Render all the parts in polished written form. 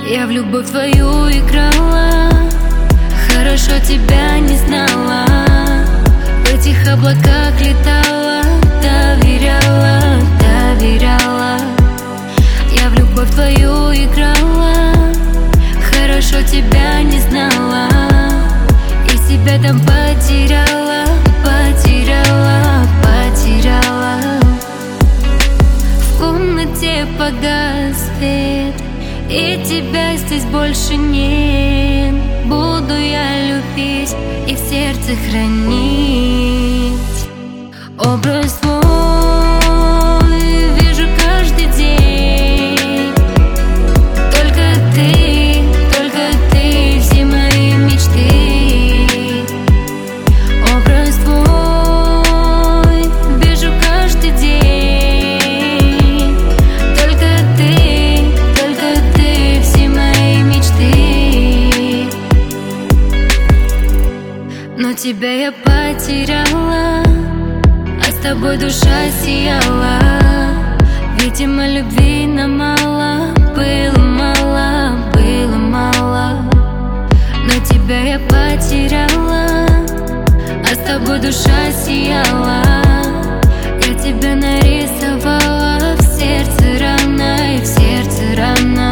Я в любовь твою играла, хорошо тебя не знала, в этих облаках летала, доверяла, доверяла. Я в любовь твою играла, хорошо тебя не знала, и себя там потеряла, потеряла, потеряла. В комнате погас свет, и тебя здесь больше нет. Буду я любить и в сердце хранить. Образ твой вижу каждый день. Только ты, все мои мечты. Образ твой вижу каждый день. Только ты, все мои мечты. Но тебя я потеряла, а с тобой душа сияла. Видимо, любви нам мало, было мало, было мало. Но тебя я потеряла, а с тобой душа сияла. Я тебя нарисовала, в сердце рана, и в сердце рана.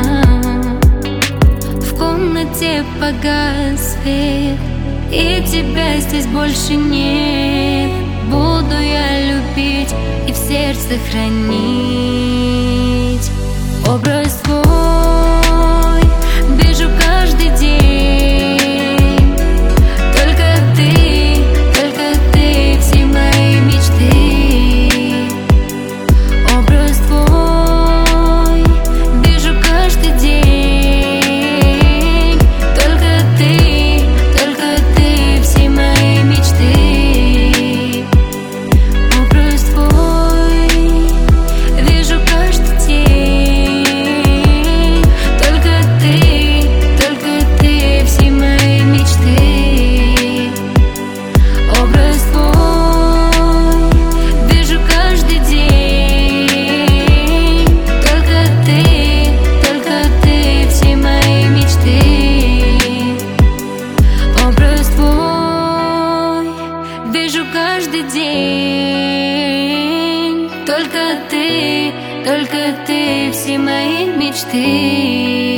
В комнате погас свет, и тебя здесь больше нет. Буду я любить и в сердце хранить. Образ твой вижу каждый день. Только ты, все мои мечты. Образ твой вижу каждый день. Только ты, все мои мечты. Образ твой вижу каждый день. Только ты, все мои мечты. Образ твой вижу каждый день. Только ты, все мои мечты. Образ твой вижу каждый день. Только ты, все мои мечты.